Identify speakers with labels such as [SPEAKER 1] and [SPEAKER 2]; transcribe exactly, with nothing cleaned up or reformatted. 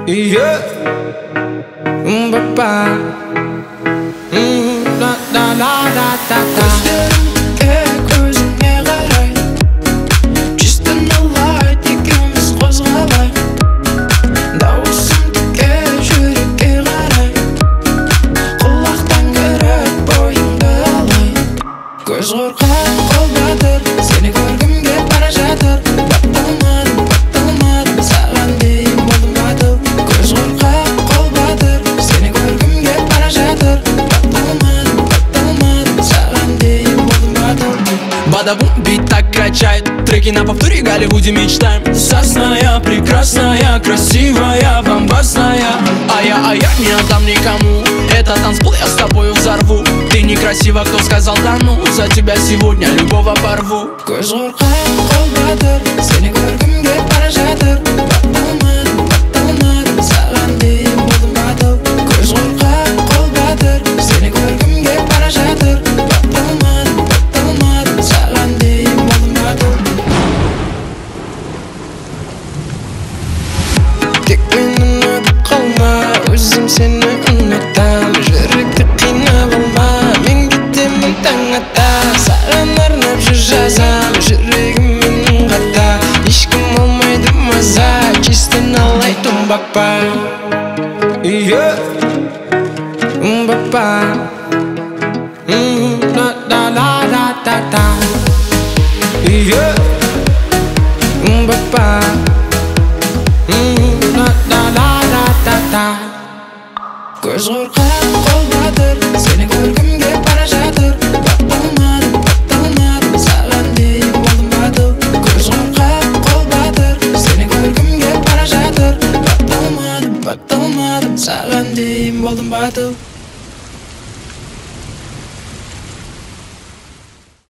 [SPEAKER 1] Yeah. Ba-ba. Mm, la la la la la la. Gözlerimге көзіңе қарай, чистый нолайт екеуміз қозғалай. Дауысым тіке жүрекке қарай, құлақтан көріп бойыңды алай. Көз қорқақ қол батыр, сені көргім кеп бара жатыр. Батталмадым, батталмадым, саған дейін болдым батыл. Көз қорқақ қол батыр, сені көргім кеп бара жатыр. Батталмадым, батталмадым, саған дейін болдым батыл.
[SPEAKER 2] Бадабум, бит так качает, треки на повторе, Голливуде мечтаем. Сосная, прекрасная, красивая, бомбасная. А я, а я не отдам никому, это танцпол, я с тобою взорву. Ты некрасива, кто сказал да ну, за тебя сегодня любого порву.
[SPEAKER 1] Көз қорқақ қол батыр, сені көргім кеп бара жатыр. Батталмадым, батталмадым, саған дейін болдым батыл. Көз қорқақ қол батыр, сені көргім кеп бара жатыр. Батталмадым, батталмадым, саған дейін болдым батыл. Тек мені ұнатып қалма, өзім сені ұнатам. Жүректі қинап алма, мен кетемін таң ата. Саған арнап жыр жазам, жүрегім менің қата. Ешкім алмайды маза, чисто налай тумбапа. Yeah. Умбапа. Mm, la la la la la la. Yeah. Умбапа. Mm, la la la la la la. Көз қорқақ қол батыр, сені көргім кеп бара жатыр. Батталмадым, батталмадым, саған дейін болдым батыл. Көз қорқақ қол батыр, сені көргім кеп бара жатыр. Батталмадым, батталмадым, саған дейін болдым батыл.